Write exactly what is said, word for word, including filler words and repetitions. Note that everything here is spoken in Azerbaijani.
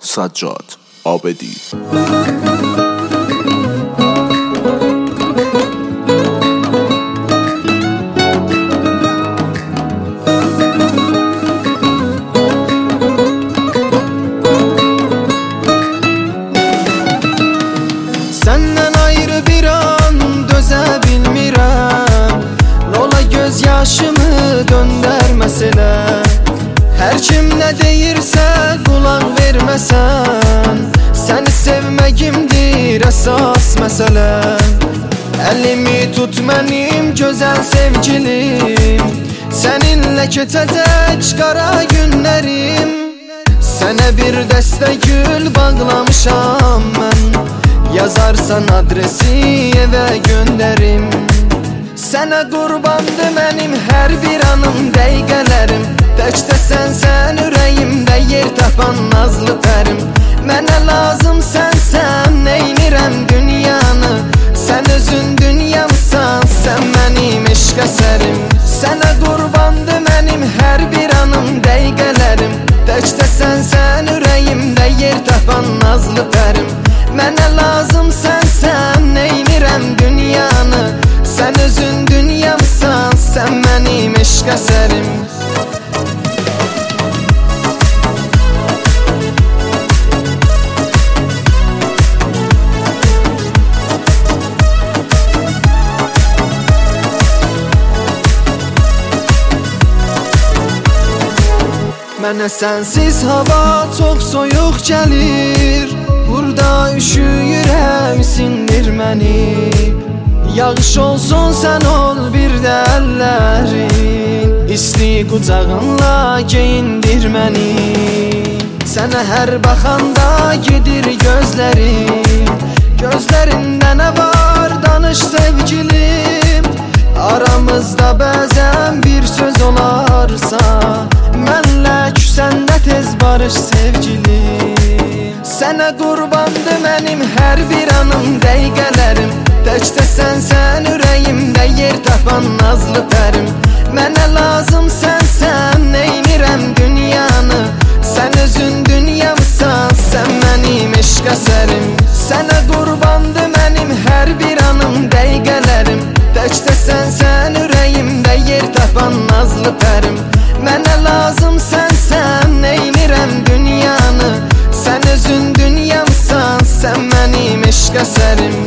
سجاد عابدی. Senden ayrı bir an döze bilmirəm, nola göz yaşımı döndərməsinə. Hər kim nə deyirsə qulaq verməsən, səni sevməyimdir əsas məsələ. Əlimi tut mənim gözəl sevgilim, səninlə keçəcək qara günlərim. Sənə bir dəstə gül bağlamışam mən, yazarsan adresi evə göndərim. Sənə qurbandı mənim hər bir anım, dəqiqələrim. Təkcə sənsən ürəyimdə yer tapan nazlı pərim. Mənə lazım sənsən, neynirəm dünyanı. Sən özün dünyamsan, sən mənim eşq əsərim. Sənə qurbandı mənim hər bir anım, dəqiqələrim. Təkcə sənsən ürəyimdə yer tapan nazlı pərim. Mənə lazım sənsən, neynirəm dünyanı. Sən özün dünyamsan, sən mənim eşq əsərim. Mənə sənsiz hava çox soyuq gəlir, burada üşüyürəm, sindir məni. Yağış olsun sən ol bir də əllərin, isti qucağınla geyindir məni. Sənə hər baxanda gedir gözlərim, gözlərində nə var danış sevgilim. Aramızda bəzən bir söz olarsa, mənlə küsəndə tez barış sevgilim. Sənə qurbandı mənim hər bir anım, dəqiqələrim. Təkcə sənsən ürəyimdə yer tapan nazlı pərim. Mənə lazım sənsən, neynirəm dünyanı. Sən özün dünyamsan, sən mənim eşq əsərim. Sənə qurbandı mənim hər bir anım, dəqiqələrim. Təkcə sənsən ürəyimdə yer tapan nazlı pərim. Mənə lazım sənsən, neynirəm dünyanı. Sən özün dünyamsan, sən mənim eşq əsərim.